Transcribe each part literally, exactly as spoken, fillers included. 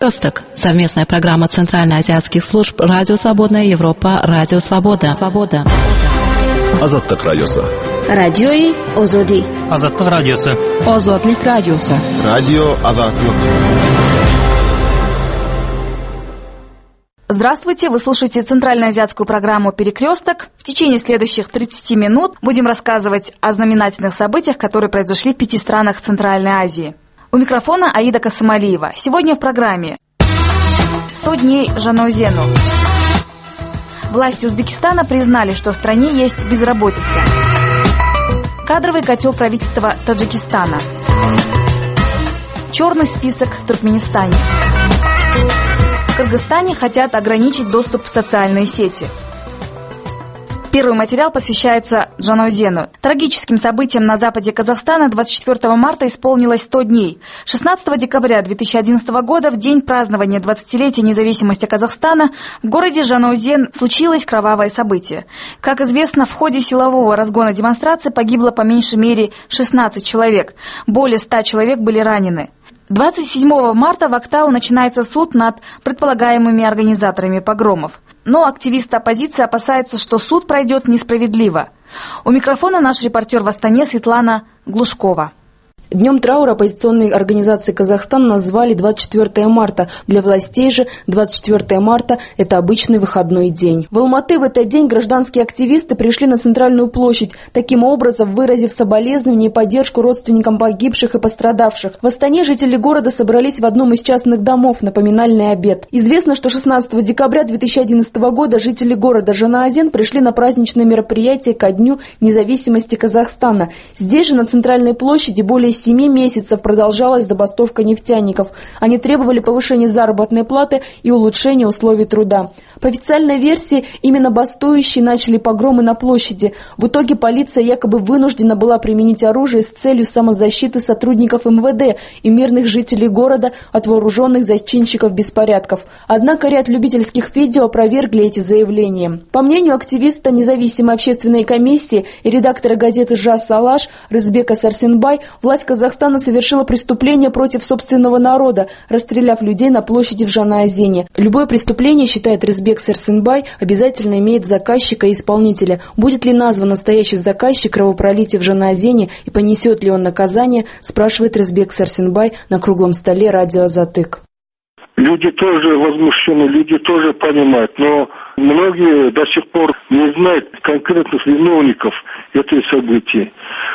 Перекресток. Совместная программа Центральноазиатских служб Радио Свободная Европа, Радио Свобода. Свобода. Азаттык радиосы. Радиои Озоди. Азаттык радиосы. Озодлик радиосы. Радио Азаттык. Здравствуйте, вы слушаете центральноазиатскую программу «Перекресток». В течение следующих тридцати минут будем рассказывать о знаменательных событиях, которые произошли в пяти странах Центральной Азии. У микрофона Аида Касымалиева. Сегодня в программе «сто дней Жанаозену». Власти Узбекистана признали, что в стране есть безработица. Кадровый котел правительства Таджикистана. Черный список в Туркменистане. В Кыргызстане хотят ограничить доступ в социальные сети. Первый материал посвящается Жанаозену. Трагическим событием на западе Казахстана двадцать четвёртого марта исполнилось сто дней. шестнадцатого декабря две тысячи одиннадцатого года, в день празднования двадцатилетия независимости Казахстана, в городе Жанаозен случилось кровавое событие. Как известно, в ходе силового разгона демонстрации погибло по меньшей мере шестнадцать человек. Более ста человек были ранены. двадцать седьмого марта в Актау начинается суд над предполагаемыми организаторами погромов. Но активисты оппозиции опасаются, что суд пройдет несправедливо. У микрофона наш репортер в Астане Светлана Глушкова. Днем траура оппозиционной организации Казахстана назвали двадцать четвёртого марта. Для властей же двадцать четвёртого марта – это обычный выходной день. В Алматы в этот день гражданские активисты пришли на центральную площадь, таким образом выразив соболезнования и поддержку родственникам погибших и пострадавших. В Астане жители города собрались в одном из частных домов на поминальный обед. Известно, что шестнадцатого декабря две тысячи одиннадцатого года жители города Жанаозен пришли на праздничное мероприятие ко Дню независимости Казахстана. Здесь же на центральной площади более семи месяцев продолжалась забастовка нефтяников. Они требовали повышения заработной платы и улучшения условий труда. По официальной версии, именно бастующие начали погромы на площади. В итоге полиция якобы вынуждена была применить оружие с целью самозащиты сотрудников эм вэ дэ и мирных жителей города от вооруженных зачинщиков беспорядков. Однако ряд любительских видео опровергли эти заявления. По мнению активиста независимой общественной комиссии и редактора газеты «Жас Алаш» Рызбека Сарсенбай, власть Казахстана совершила преступление против собственного народа, расстреляв людей на площади в Жанаозене. Любое преступление, считает Рызбек Сарсенбай, обязательно имеет заказчика и исполнителя. Будет ли назван настоящий заказчик кровопролития в Жанаозене и понесет ли он наказание, спрашивает Рызбек Сарсенбай на круглом столе радио Азаттык. Люди тоже возмущены, люди тоже понимают, но многие до сих пор не знают конкретных виновников этой событий.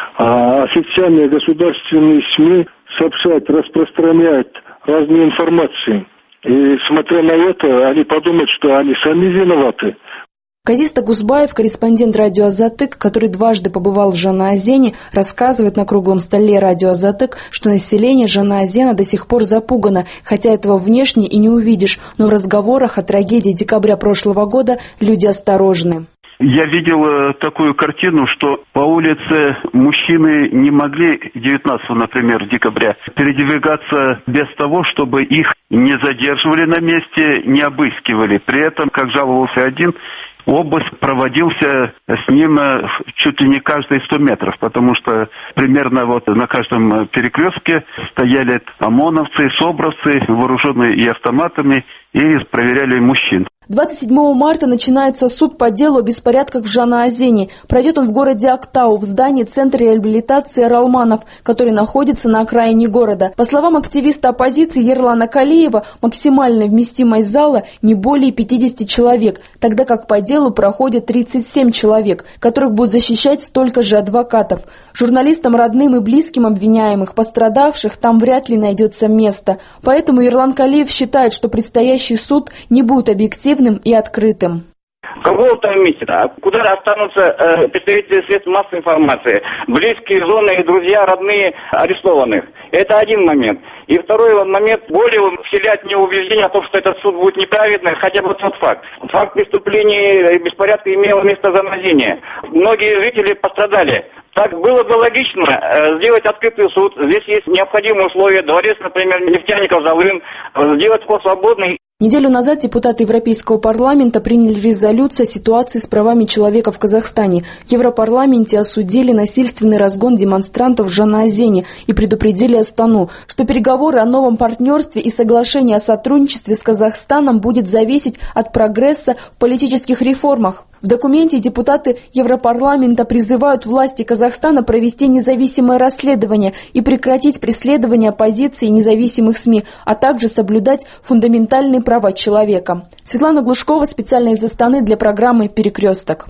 А официальные государственные СМИ сообщают, распространяют разные информации. И смотря на это, они подумают, что они сами виноваты. Казис Тагузбаев, корреспондент радио Азаттык, который дважды побывал в Жанаозене, рассказывает на круглом столе радио Азаттык, что население Жанаозена до сих пор запугано, хотя этого внешне и не увидишь, но в разговорах о трагедии декабря прошлого года люди осторожны. Я видел такую картину, что по улице мужчины не могли девятнадцатого, например, декабря передвигаться без того, чтобы их не задерживали на месте, не обыскивали. При этом, как жаловался один, обыск проводился с ним чуть ли не каждые сто метров, потому что примерно вот на каждом перекрестке стояли ОМОНовцы, СОБРовцы, вооруженные и автоматами, и проверяли мужчин. двадцать седьмого марта начинается суд по делу о беспорядках в Жанаозене. Пройдет он в городе Актау, в здании Центра реабилитации Ралманов, который находится на окраине города. По словам активиста оппозиции Ерлана Калиева, максимальная вместимость зала не более пятидесяти человек, тогда как по делу проходит тридцать семь человек, которых будут защищать столько же адвокатов. Журналистам, родным и близким обвиняемых, пострадавших, там вряд ли найдется место. Поэтому Ерлан Калиев считает, что предстоящий суд не будет объективным и открытым. Кого там месте? А куда останутся э, представители средств массовой информации, близкие, зоны, друзья, родные арестованных? Это один момент. И второй момент, более вселять мне убеждение о том, что этот суд будет неправедным, хотя бы тот факт. Факт преступления и беспорядка имел место в Жанаозене. Многие жители пострадали. Так было бы логично э, сделать открытый суд. Здесь есть необходимые условия. Дворец, например, нефтяников Залын, сделать вход свободный. Неделю назад депутаты Европейского парламента приняли резолюцию о ситуации с правами человека в Казахстане. В Европарламенте осудили насильственный разгон демонстрантов в Жанаозене и предупредили Астану, что переговоры о новом партнерстве и соглашение о сотрудничестве с Казахстаном будет зависеть от прогресса в политических реформах. В документе депутаты Европарламента призывают власти Казахстана провести независимое расследование и прекратить преследование оппозиции и независимых СМИ, а также соблюдать фундаментальные права человека. Светлана Глушкова специально из Астаны для программы «Перекресток».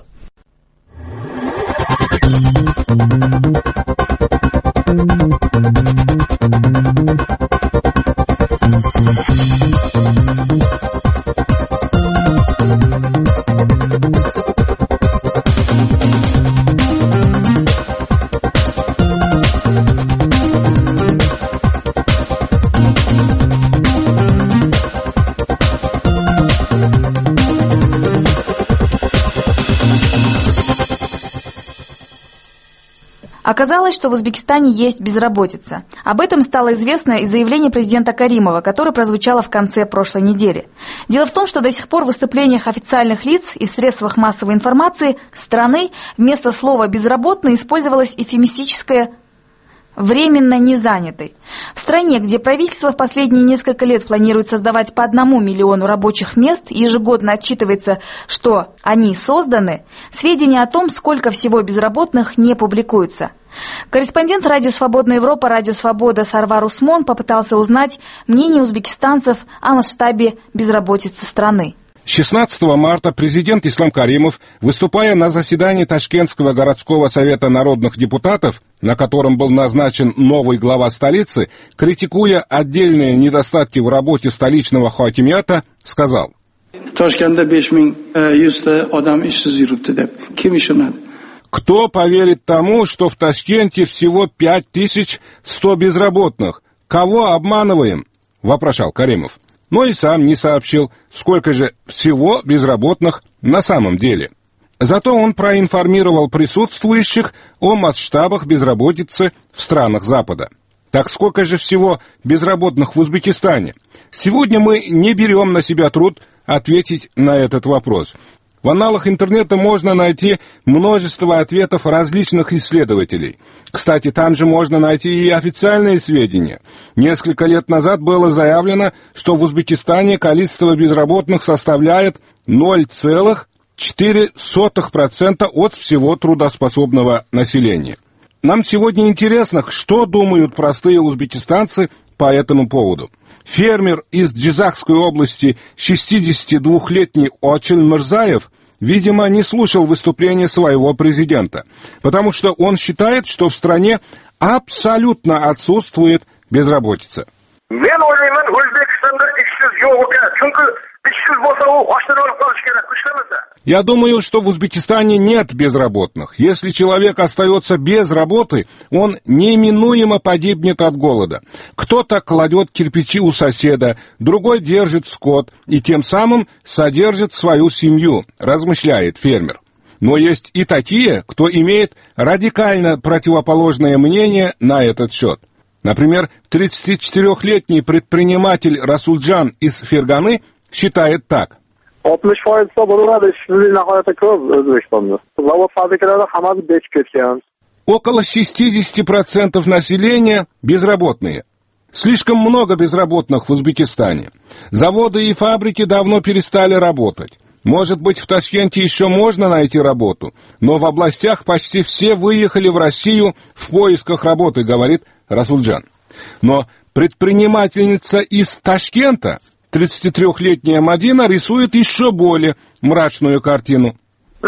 Оказалось, что в Узбекистане есть безработица. Об этом стало известно из заявления президента Каримова, которое прозвучало в конце прошлой недели. Дело в том, что до сих пор в выступлениях официальных лиц и в средствах массовой информации страны вместо слова «безработный» использовалось эвфемистическое «временно незанятый». В стране, где правительство в последние несколько лет планирует создавать по одному миллиону рабочих мест и ежегодно отчитывается, что они созданы, сведения о том, сколько всего безработных, не публикуются. Корреспондент Радио Свободная Европа, Радио Свобода Сарвар Усмон попытался узнать мнение узбекистанцев о масштабе безработицы страны. шестнадцатого марта президент Ислам Каримов, выступая на заседании Ташкентского городского совета народных депутатов, на котором был назначен новый глава столицы, критикуя отдельные недостатки в работе столичного хакимията, сказал: «Кто поверит тому, что в Ташкенте всего пять тысяч сто безработных? Кого обманываем?» – вопрошал Каримов. Но и сам не сообщил, сколько же всего безработных на самом деле. Зато он проинформировал присутствующих о масштабах безработицы в странах Запада. Так сколько же всего безработных в Узбекистане? Сегодня мы не берем на себя труд ответить на этот вопрос. В аналах интернета можно найти множество ответов различных исследователей. Кстати, там же можно найти и официальные сведения. Несколько лет назад было заявлено, что в Узбекистане количество безработных составляет ноль целых четыре сотых процента от всего трудоспособного населения. Нам сегодня интересно, что думают простые узбекистанцы по этому поводу. Фермер из Джизахской области, шестидесятидвухлетний Очил Мирзаев, видимо, не слушал выступления своего президента, потому что он считает, что в стране абсолютно отсутствует безработица. Я думаю, что в Узбекистане нет безработных. Если человек остается без работы, он неминуемо погибнет от голода. Кто-то кладет кирпичи у соседа, другой держит скот и тем самым содержит свою семью, размышляет фермер. Но есть и такие, кто имеет радикально противоположное мнение на этот счет. Например, тридцатичетырёхлетний предприниматель Расулджан из Ферганы считает так. Около шестьдесят процентов населения безработные. Слишком много безработных в Узбекистане. Заводы и фабрики давно перестали работать. Может быть, в Ташкенте еще можно найти работу, но в областях почти все выехали в Россию в поисках работы, говорит Расулджан. Но предпринимательница из Ташкента, тридцатитрёхлетняя Мадина, рисует еще более мрачную картину.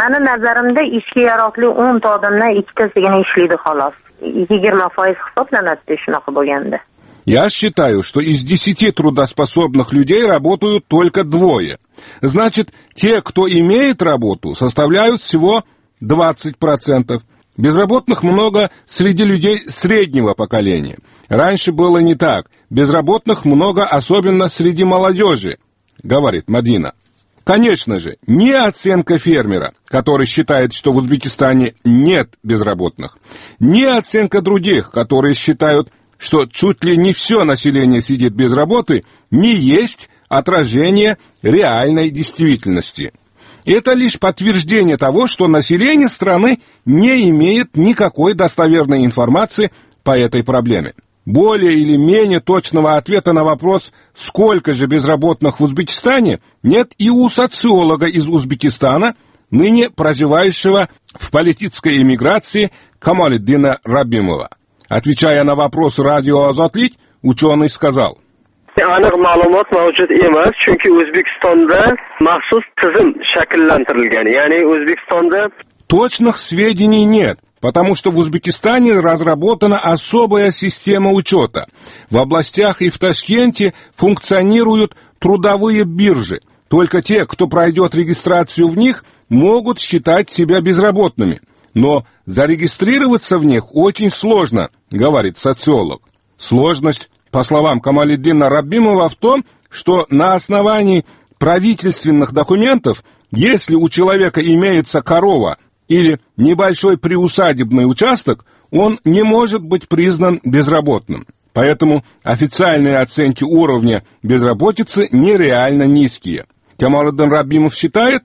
Я считаю, что из десяти трудоспособных людей работают только двое. Значит, те, кто имеет работу, составляют всего двадцать процентов. Безработных много среди людей среднего поколения. Раньше было не так. Безработных много, особенно среди молодежи, говорит Мадина. Конечно же, не оценка фермера, который считает, что в Узбекистане нет безработных, не оценка других, которые считают, что чуть ли не все население сидит без работы, не есть отражение реальной действительности. Это лишь подтверждение того, что население страны не имеет никакой достоверной информации по этой проблеме. Более или менее точного ответа на вопрос, сколько же безработных в Узбекистане, нет и у социолога из Узбекистана, ныне проживающего в политической эмиграции Камалиддина Рабимова. Отвечая на вопрос радио «Азатлик», ученый сказал: aniq ma'lumot mavjud emas, chunki O'zbekistonda maxsus tizim shakllantirilgan. Ya'ni O'zbekistonda точных сведений нет, потому что в Узбекистане разработана особая система учета. В областях и в Ташкенте функционируют трудовые биржи. Только те, кто пройдет регистрацию в них, могут считать себя безработными. Но зарегистрироваться в них очень сложно, говорит социолог. Сложность, по словам Камалиддина Рабимова, в том, что на основании правительственных документов, если у человека имеется корова или небольшой приусадебный участок, он не может быть признан безработным. Поэтому официальные оценки уровня безработицы нереально низкие. Камалиддин Рабимов считает,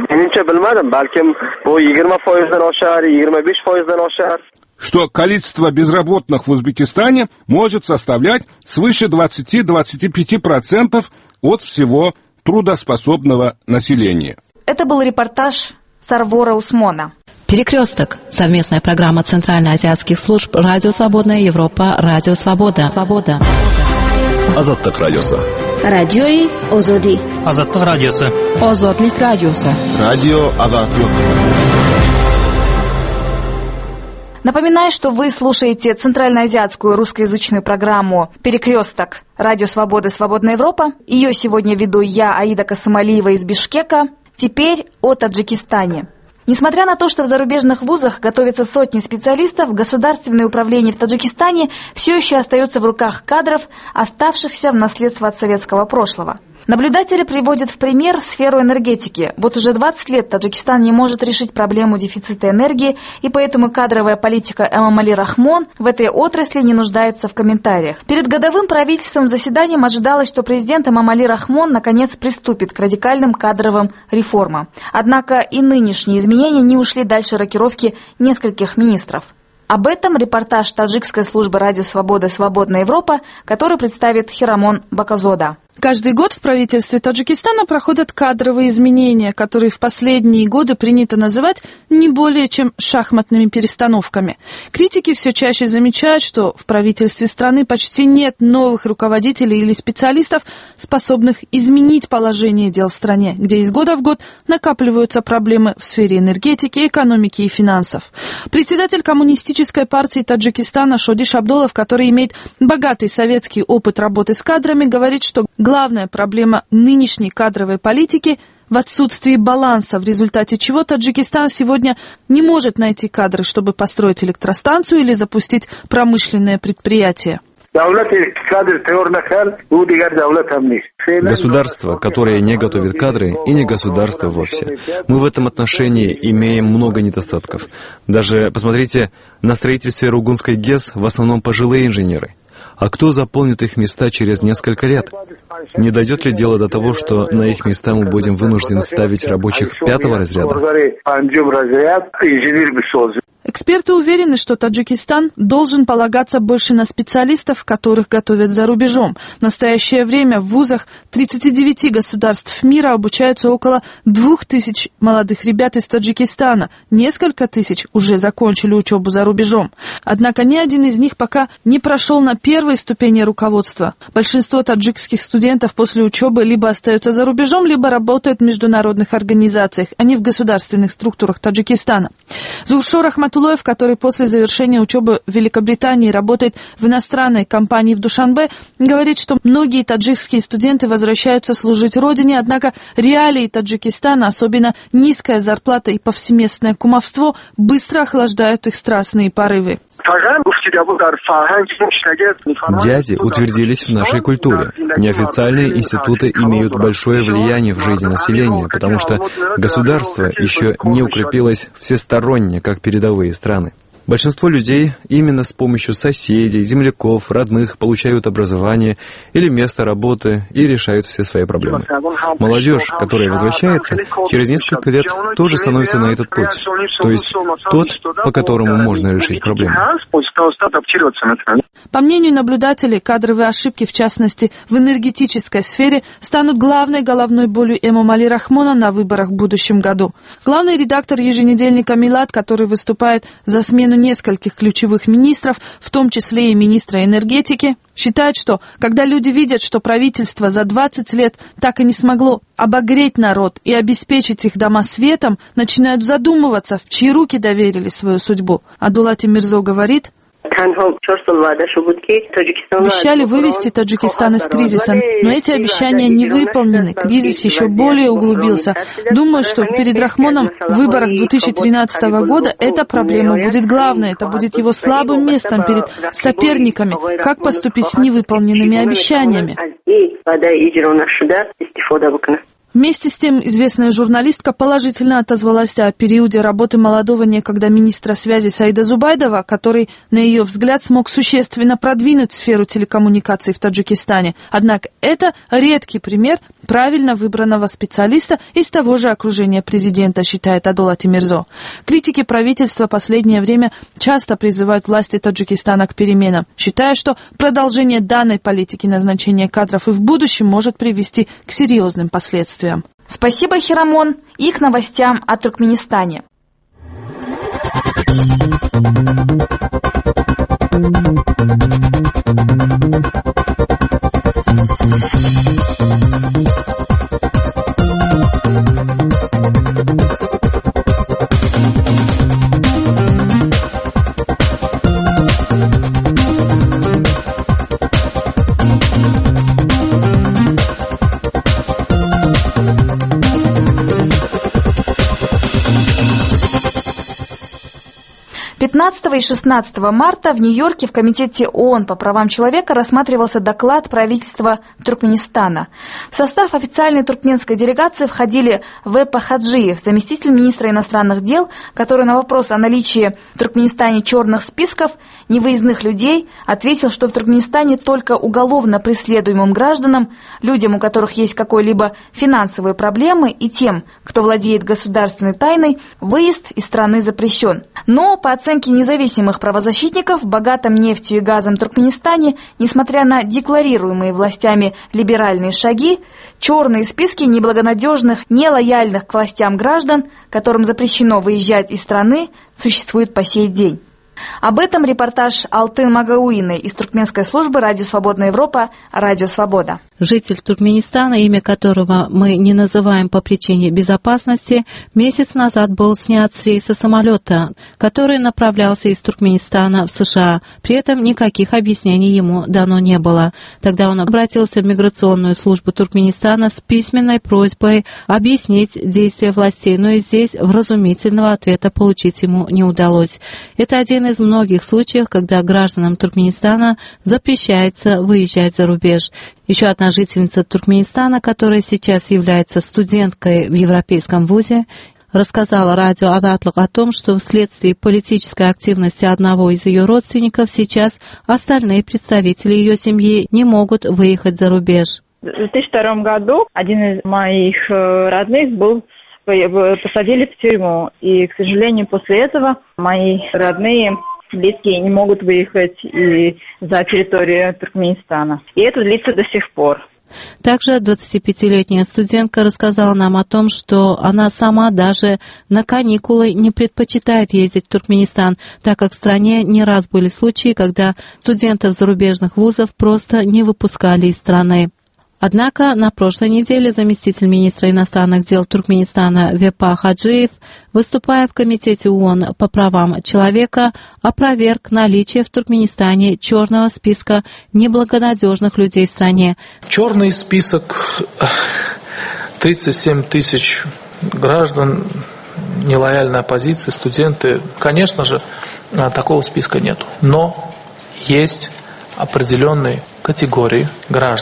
что количество безработных в Узбекистане может составлять свыше двадцать-двадцать пять процентов от всего трудоспособного населения. Это был репортаж Сарвора Усмона. Перекресток. Совместная программа Центральноазиатских служб Радио Свободная Европа, Радио Свобода. Свобода. Азаттык радиосы. Радиои Озоди. Азаттык радиосы. Озодлик радиосы. Радио Азаттык. Напоминаю, что вы слушаете центральноазиатскую русскоязычную программу «Перекресток. Радио Свободы. Свободная Европа». Ее сегодня веду я, Аида Касымалиева из Бишкека. Теперь о Таджикистане. Несмотря на то, что в зарубежных вузах готовятся сотни специалистов, государственное управление в Таджикистане все еще остается в руках кадров, оставшихся в наследство от советского прошлого. Наблюдатели приводят в пример сферу энергетики. Вот уже двадцать лет Таджикистан не может решить проблему дефицита энергии, и поэтому кадровая политика Эмомали Рахмон в этой отрасли не нуждается в комментариях. Перед годовым правительственным заседанием ожидалось, что президент Эмомали Рахмон наконец приступит к радикальным кадровым реформам. Однако и нынешние изменения не ушли дальше рокировки нескольких министров. Об этом репортаж таджикской службы «Радио Свобода. Свободная Европа», который представит Хирамон Баказода. Каждый год в правительстве Таджикистана проходят кадровые изменения, которые в последние годы принято называть не более чем шахматными перестановками. Критики все чаще замечают, что в правительстве страны почти нет новых руководителей или специалистов, способных изменить положение дел в стране, где из года в год накапливаются проблемы в сфере энергетики, экономики и финансов. Председатель коммунистической партии Таджикистана Шодиш Абдулов, который имеет богатый советский опыт работы с кадрами, говорит, что главная проблема нынешней кадровой политики в отсутствии баланса, в результате чего Таджикистан сегодня не может найти кадры, чтобы построить электростанцию или запустить промышленное предприятие. Государство, которое не готовит кадры, и не государство вовсе. Мы в этом отношении имеем много недостатков. Даже посмотрите, на строительстве Ругунской ГЭС в основном пожилые инженеры. А кто заполнит их места через несколько лет? Не дойдет ли дело до того, что на их места мы будем вынуждены ставить рабочих пятого разряда? Эксперты уверены, что Таджикистан должен полагаться больше на специалистов, которых готовят за рубежом. В настоящее время в вузах тридцати девяти государств мира обучаются около двух тысяч молодых ребят из Таджикистана. Несколько тысяч уже закончили учебу за рубежом. Однако ни один из них пока не прошел на первой ступени руководства. Большинство таджикских студентов после учебы либо остаются за рубежом, либо работают в международных организациях, а не в государственных структурах Таджикистана. Зулшор Ахматуллоев, который после завершения учебы в Великобритании работает в иностранной компании в Душанбе, говорит, что многие таджикские студенты возвращаются служить родине, однако реалии Таджикистана, особенно низкая зарплата и повсеместное кумовство, быстро охлаждают их страстные порывы. Дяди утвердились в нашей культуре. Неофициальные институты имеют большое влияние в жизни населения, потому что государство еще не укрепилось всесторонне, как передовые страны. Большинство людей именно с помощью соседей, земляков, родных получают образование или место работы и решают все свои проблемы. Молодежь, которая возвращается, через несколько лет тоже становится на этот путь, то есть тот, по которому можно решить проблему. По мнению наблюдателей, кадровые ошибки, в частности в энергетической сфере, станут главной головной болью Эмомали Рахмона на выборах в будущем году. Главный редактор еженедельника «Милад», который выступает за смену нескольких ключевых министров, в том числе и министра энергетики, считает, что когда люди видят, что правительство за двадцать лет так и не смогло обогреть народ и обеспечить их дома светом, начинают задумываться, в чьи руки доверили свою судьбу. Адулати Мирзо говорит: обещали вывести Таджикистан из кризиса, но эти обещания не выполнены. Кризис еще более углубился. Думаю, что перед Рахмоном в выборах две тысячи тринадцатого года эта проблема будет главной. Это будет его слабым местом перед соперниками. Как поступить с невыполненными обещаниями? Вместе с тем, известная журналистка положительно отозвалась о периоде работы молодого некогда министра связи Саида Зубайдова, который, на ее взгляд, смог существенно продвинуть сферу телекоммуникаций в Таджикистане. Однако это редкий пример правильно выбранного специалиста из того же окружения президента, считает Адулати Мирзо. Критики правительства последнее время часто призывают власти Таджикистана к переменам, считая, что продолжение данной политики назначения кадров и в будущем может привести к серьезным последствиям. Спасибо, Хирамон, и к новостям о Туркменистане. пятнадцатого и шестнадцатого марта в Нью-Йорке в Комитете ООН по правам человека рассматривался доклад правительства Туркменистана. В состав официальной туркменской делегации входили Вепа Хаджиев, заместитель министра иностранных дел, который на вопрос о наличии в Туркменистане черных списков невыездных людей ответил, что в Туркменистане только уголовно преследуемым гражданам, людям, у которых есть какой-либо финансовые проблемы, и тем, кто владеет государственной тайной, выезд из страны запрещен. Но, по оценке независимых правозащитников, в богатом нефтью и газом Туркменистане, несмотря на декларируемые властями либеральные шаги, черные списки неблагонадежных, нелояльных к властям граждан, которым запрещено выезжать из страны, существуют по сей день. Об этом репортаж Алтын Магауиной из туркменской службы «Радио Свободная Европа», «Радио Свобода». Житель Туркменистана, имя которого мы не называем по причине безопасности, месяц назад был снят с рейса самолета, который направлялся из Туркменистана в США. При этом никаких объяснений ему дано не было. Тогда он обратился в миграционную службу Туркменистана с письменной просьбой объяснить действия властей, но и здесь вразумительного ответа получить ему не удалось. Это один из многих случаев, когда гражданам Туркменистана запрещается выезжать за рубеж. Еще одна жительница Туркменистана, которая сейчас является студенткой в европейском вузе, рассказала радио Адатлук о том, что вследствие политической активности одного из ее родственников сейчас остальные представители ее семьи не могут выехать за рубеж. В две тысячи втором году один из моих родных был посадили в тюрьму, и, к сожалению, после этого мои родные, близкие не могут выехать и за территорию Туркменистана. И это длится до сих пор. Также двадцатипятилетняя студентка рассказала нам о том, что она сама даже на каникулы не предпочитает ездить в Туркменистан, так как в стране не раз были случаи, когда студентов зарубежных вузов просто не выпускали из страны. Однако на прошлой неделе заместитель министра иностранных дел Туркменистана Вепа Хаджиев, выступая в Комитете ООН по правам человека, опроверг наличие в Туркменистане черного списка неблагонадежных людей в стране. Черный список тридцать семь тысяч граждан, нелояльной оппозиции, студенты. Конечно же, такого списка нет. Но есть определенные категории граждан,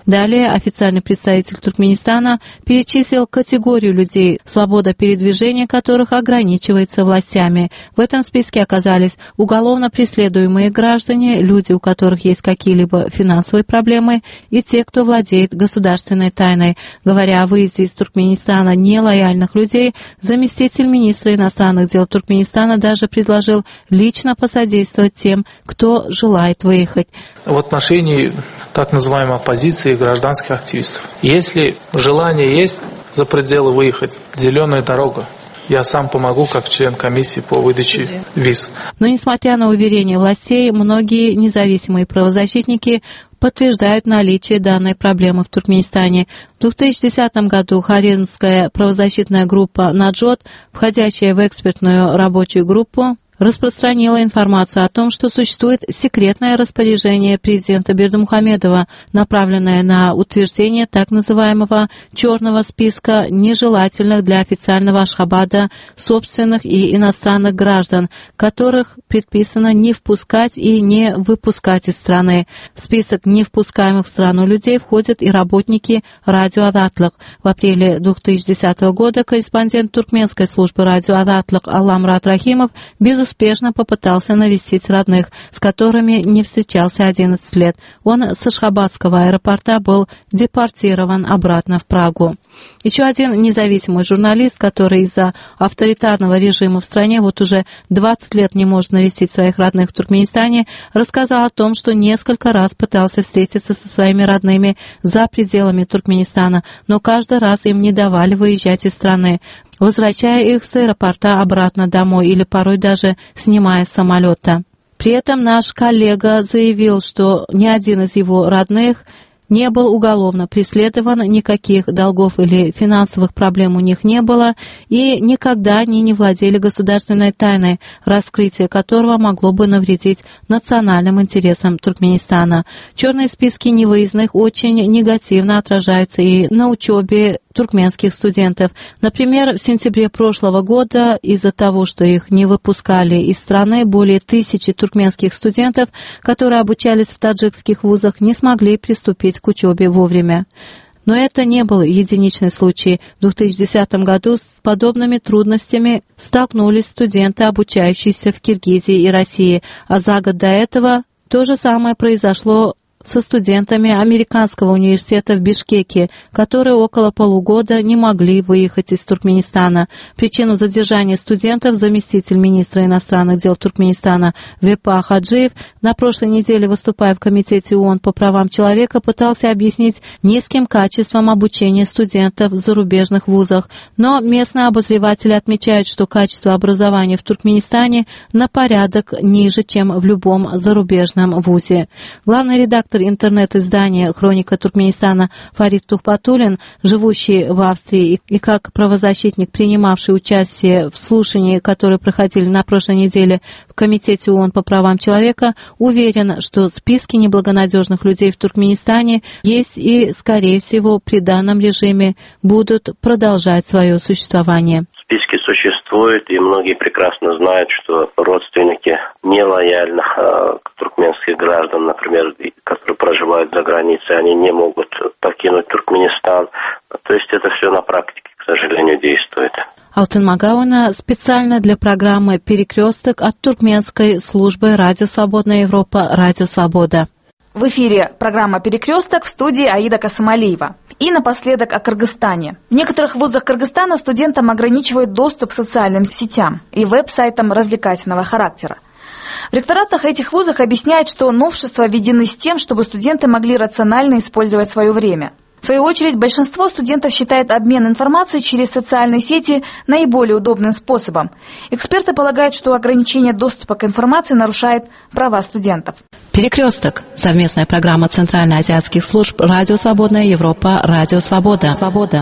Далее официальный представитель Туркменистана перечислил категорию людей, свобода передвижения которых ограничивается властями. В этом списке оказались уголовно преследуемые граждане, люди, у которых есть какие-либо финансовые проблемы, и те, кто владеет государственной тайной. Говоря о выезде из Туркменистана нелояльных людей, заместитель министра иностранных дел Туркменистана даже предложил лично посодействовать тем, кто желает выехать. В отношении так называемой оппозиции и гражданских активистов. Если желание есть за пределы выехать, зеленая дорога. Я сам помогу как член комиссии по выдаче виз. Но несмотря на уверения властей, многие независимые правозащитники подтверждают наличие данной проблемы в Туркменистане. В две тысячи десятом году хорезмская правозащитная группа «Наджот», входящая в экспертную рабочую группу, распространила информацию о том, что существует секретное распоряжение президента Бердымухамедова, направленное на утверждение так называемого «черного списка» нежелательных для официального Ашхабада собственных и иностранных граждан, которых предписано не впускать и не выпускать из страны. В список невпускаемых в страну людей входят и работники радио «Азатлык». В апреле две тысячи десятого года корреспондент туркменской службы радио «Азатлык» Алламрат Рахимов безуспешно успешно попытался навестить родных, с которыми не встречался одиннадцать лет. Он с Ашхабадского аэропорта был депортирован обратно в Прагу. Еще один независимый журналист, который из-за авторитарного режима в стране вот уже двадцать лет не может навестить своих родных в Туркменистане, рассказал о том, что несколько раз пытался встретиться со своими родными за пределами Туркменистана, но каждый раз им не давали выезжать из страны, возвращая их с аэропорта обратно домой или порой даже снимая с самолета. При этом наш коллега заявил, что ни один из его родных не был уголовно преследован, никаких долгов или финансовых проблем у них не было, и никогда они не владели государственной тайной, раскрытие которого могло бы навредить национальным интересам Туркменистана. Черные списки невыездных очень негативно отражаются и на учебе туркменских студентов. Например, в сентябре прошлого года из-за того, что их не выпускали из страны, более тысячи туркменских студентов, которые обучались в таджикских вузах, не смогли приступить к учебе вовремя. Но это не был единичный случай. В две тысячи десятом году с подобными трудностями столкнулись студенты, обучающиеся в Киргизии и России, а за год до этого то же самое произошло со студентами американского университета в Бишкеке, которые около полугода не могли выехать из Туркменистана. Причину задержания студентов заместитель министра иностранных дел Туркменистана Вепа Хаджиев, на прошлой неделе выступая в Комитете ООН по правам человека, пытался объяснить низким качеством обучения студентов в зарубежных вузах. Но местные обозреватели отмечают, что качество образования в Туркменистане на порядок ниже, чем в любом зарубежном вузе. Главный редактор интернет-издания «Хроника Туркменистана» Фарид Тухпатуллин, живущий в Австрии и как правозащитник, принимавший участие в слушании, которые проходили на прошлой неделе в Комитете ООН по правам человека, уверен, что списки неблагонадежных людей в Туркменистане есть и, скорее всего, при данном режиме будут продолжать свое существование. Списки существуют, и многие прекрасно знают, что родственники нелояльных э, туркменских граждан, например, которые проживают за границей, они не могут покинуть Туркменистан. То есть это все на практике, к сожалению, действует. Алтын Магауна специально для программы «Перекресток» от туркменской службы «Радио Свободная Европа» «Радио Свобода». В эфире программа «Перекресток», в студии Аида Касымалиева. И напоследок о Кыргызстане. В некоторых вузах Кыргызстана студентам ограничивают доступ к социальным сетям и веб-сайтам развлекательного характера. В ректоратах этих вузов объясняют, что новшества введены с тем, чтобы студенты могли рационально использовать свое время. В свою очередь, большинство студентов считает обмен информацией через социальные сети наиболее удобным способом. Эксперты полагают, что ограничение доступа к информации нарушает права студентов. «Перекресток» — совместная программа Центральноазиатских служб «Радио Свободная Европа», «Радио Свобода». Свобода.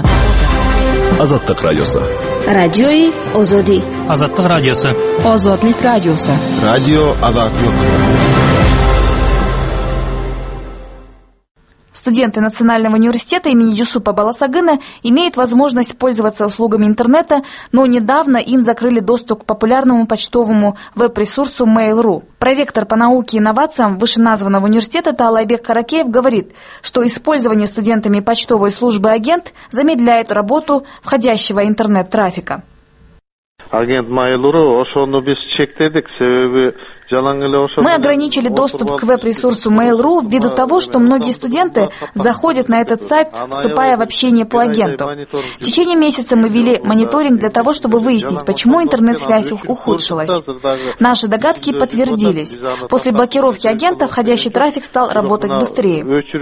Азаттык радиосы. Радиои Озоди. Азаттык радиосы. Озодлик радиосы. Радио Азаттык. Студенты Национального университета имени Юсупа Баласагына имеют возможность пользоваться услугами интернета, но недавно им закрыли доступ к популярному почтовому веб-ресурсу Mail.ru. Проректор по науке и инновациям вышеназванного университета Таалайбек Каракеев говорит, что использование студентами почтовой службы «Агент» замедляет работу входящего интернет-трафика. Агент Mail.ru ошону биз чектедик, себеби Мы ограничили доступ к веб-ресурсу Mail.ru ввиду того, что многие студенты заходят на этот сайт, вступая в общение по агенту. В течение месяца мы вели мониторинг для того, чтобы выяснить, почему интернет-связь ухудшилась. Наши догадки подтвердились. После блокировки агента входящий трафик стал работать быстрее.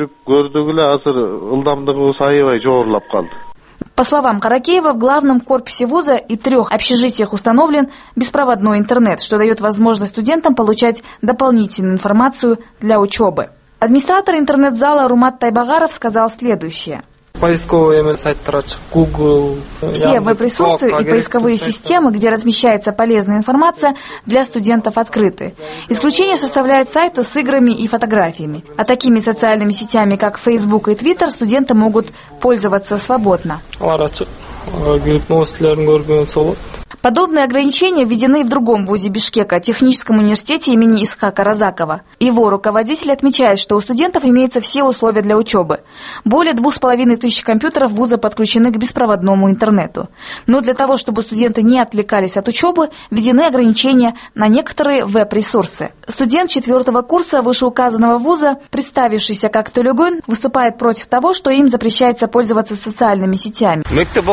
По словам Каракеева, в главном корпусе вуза и трех общежитиях установлен беспроводной интернет, что дает возможность студентам получать дополнительную информацию для учебы. Администратор интернет-зала Румат Тайбагаров сказал следующее. Поисковые сайты Google, Все веб-ресурсы и поисковые системы, где размещается полезная информация, для студентов открыты. Исключение составляют сайты с играми и фотографиями. А такими социальными сетями, как Facebook и Twitter, студенты могут пользоваться свободно. Подобные ограничения введены в другом вузе Бишкека, техническом университете имени Исхака Разакова. Его руководитель отмечает, что у студентов имеются все условия для учебы. Более двух с половиной тысяч компьютеров вуза подключены к беспроводному интернету. Но для того, чтобы студенты не отвлекались от учебы, введены ограничения на некоторые веб-ресурсы. Студент четвертого курса вышеуказанного вуза, представившийся как Толюгун, выступает против того, что им запрещается пользоваться социальными сетями.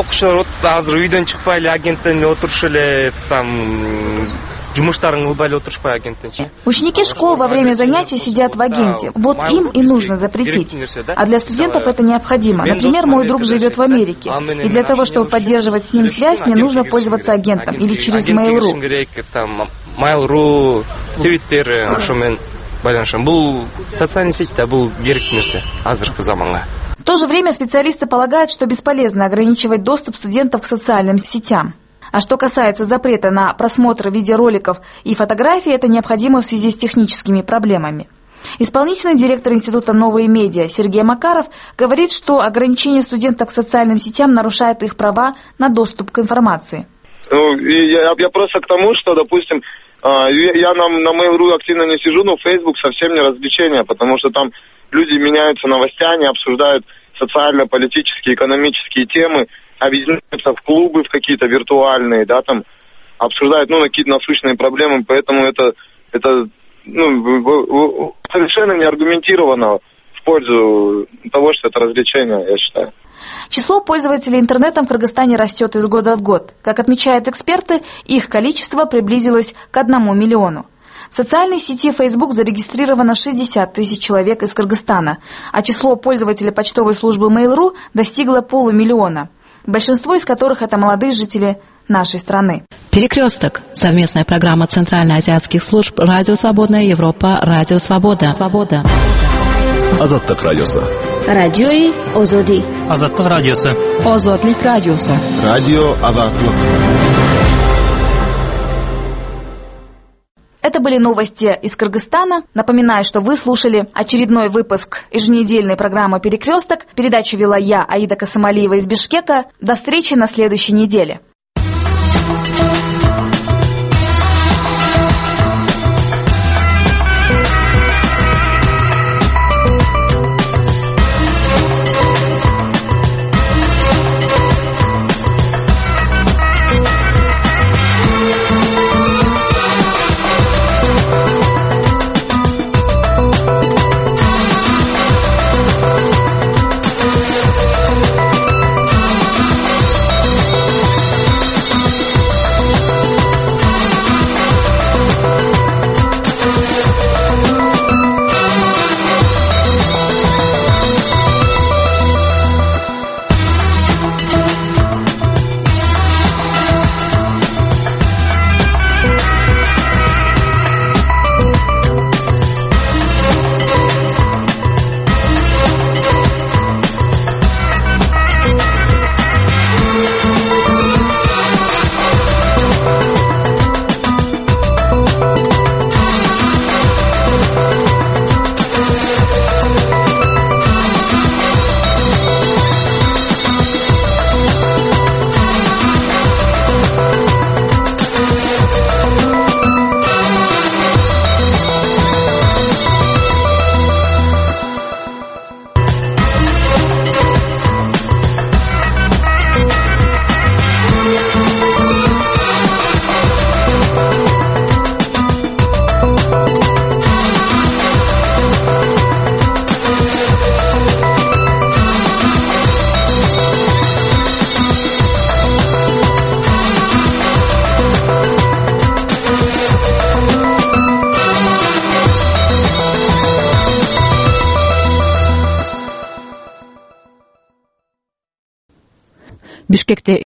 Ученики школ во время занятий сидят в агенте. Вот им и нужно запретить. А для студентов это необходимо. Например, мой друг живет в Америке. И для того, чтобы поддерживать с ним связь, мне нужно пользоваться агентом или через Mail.ru. Mail.ru, Twitter, ошомен байланышам. Бул социальный сеть, да бул керек нерсе азыркы заманга. В то же время специалисты полагают, что бесполезно ограничивать доступ студентов к социальным сетям. А что касается запрета на просмотр видеороликов и фотографий, это необходимо в связи с техническими проблемами. Исполнительный директор Института «Новые медиа» Сергей Макаров говорит, что ограничение студентов к социальным сетям нарушает их права на доступ к информации. Ну, я, я просто к тому, что, допустим, я на, на Mail.ru активно не сижу, но Facebook совсем не развлечение, потому что там люди меняются новостями, обсуждают социально-политические, экономические темы, объединяются в клубы, в какие-то виртуальные, да, там, обсуждают, ну, какие-то насущные проблемы, поэтому это, это, ну, совершенно не аргументировано в пользу того, что это развлечение, я считаю. Число пользователей интернетом в Кыргызстане растет из года в год. Как отмечают эксперты, их количество приблизилось к одному миллиону. В социальной сети Facebook зарегистрировано шестьдесят тысяч человек из Кыргызстана, а число пользователей почтовой службы Mail.ru достигло полумиллиона, большинство из которых это молодые жители нашей страны. Перекресток. Совместная программа Центральноазиатских служб «Радио Свободная Европа», «Радио Свобода». Свобода. Азаттык радиосы. Радиои Озоди. Азаттык радиосы. Озодлик радиосы. Радио Азаттык. Это были новости из Кыргызстана. Напоминаю, что вы слушали очередной выпуск еженедельной программы «Перекресток». Передачу вела я, Аида Касымалиева из Бишкека. До встречи на следующей неделе. Бишкекте